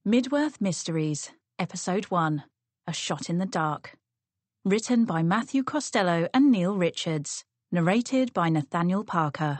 Midworth Mysteries, Episode 1, A Shot in the Dark. Written by Matthew Costello and Neil Richards. Narrated by Nathaniel Parker.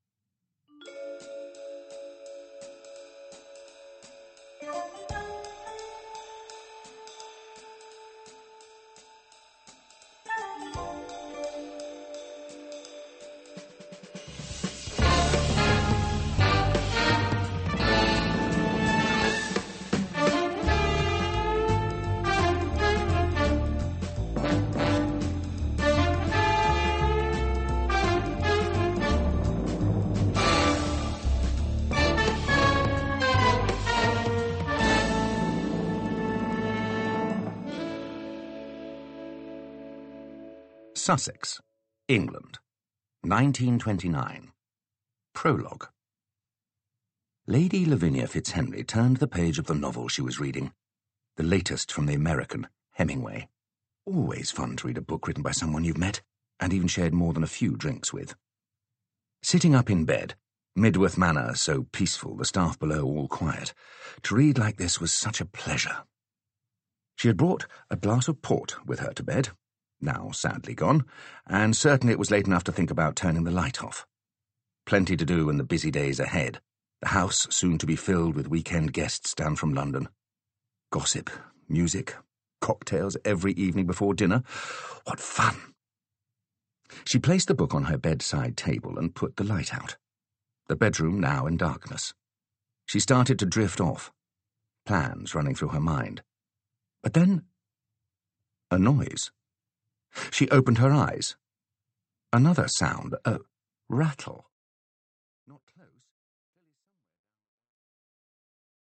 Sussex, England, 1929. Prologue. Lady Lavinia Fitzhenry turned the page of the novel she was reading, the latest from the American, Hemingway. Always fun to read a book written by someone you've met, and even shared more than a few drinks with. Sitting up in bed, Midworth Manor so peaceful, the staff below all quiet, to read like this was such a pleasure. She had brought a glass of port with her to bed, now sadly gone, and certainly it was late enough to think about turning the light off. Plenty to do in the busy days ahead, the house soon to be filled with weekend guests down from London. Gossip, music, cocktails every evening before dinner. What fun! She placed the book on her bedside table and put the light out. The bedroom now in darkness. She started to drift off, plans running through her mind. But then, a noise. She opened her eyes. Another sound, a rattle.